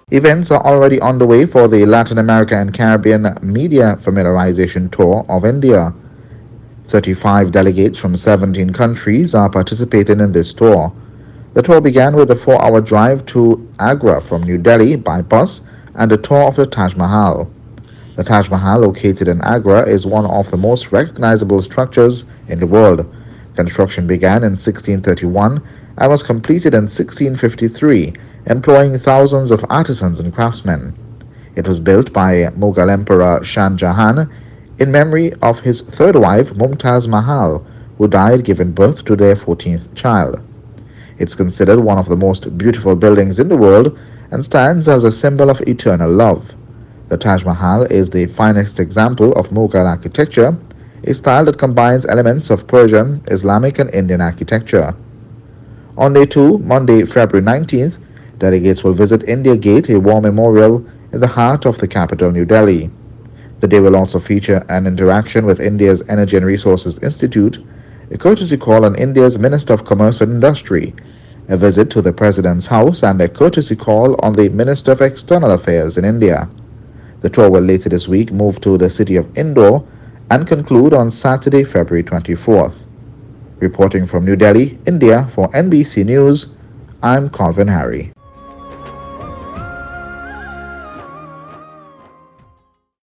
Events are already underway for the Latin America and Caribbean Media Familiarization Tour of India. 35 delegates from 17 countries are participating in this tour. The tour began with a 4-hour drive to Agra from New Delhi by bus and a tour of the Taj Mahal. The Taj Mahal, located in Agra, is one of the most recognizable structures in the world. Construction began in 1631 and was completed in 1653, employing thousands of artisans and craftsmen. It was built by Mughal Emperor Shah Jahan in memory of his third wife Mumtaz Mahal, who died giving birth to their 14th child. It's considered one of the most beautiful buildings in the world and stands as a symbol of eternal love. The Taj Mahal is the finest example of Mughal architecture, a style that combines elements of Persian, Islamic, and Indian architecture. On day 2, Monday, February 19th, delegates will visit India Gate, a war memorial in the heart of the capital, New Delhi. The day will also feature an interaction with India's Energy and Resources Institute, a courtesy call on India's Minister of Commerce and Industry, a visit to the President's house, and a courtesy call on the Minister of External Affairs in India. The tour will later this week move to the city of Indore and conclude on Saturday, February 24th. Reporting from New Delhi, India for NBC News, I'm Calvin Harry.